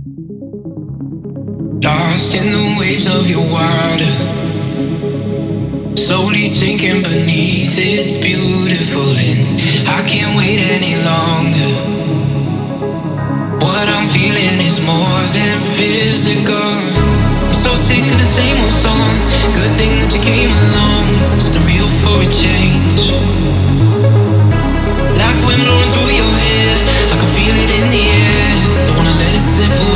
Lost in the waves of your water, slowly sinking beneath. It's beautiful and I can't wait any longer. What I'm feeling is more than physical. I'm so sick of the same old song. Good thing that you came along. It's the real for a change. Like wind blowing through your hair, I can feel it in the air. Don't wanna let it slip away.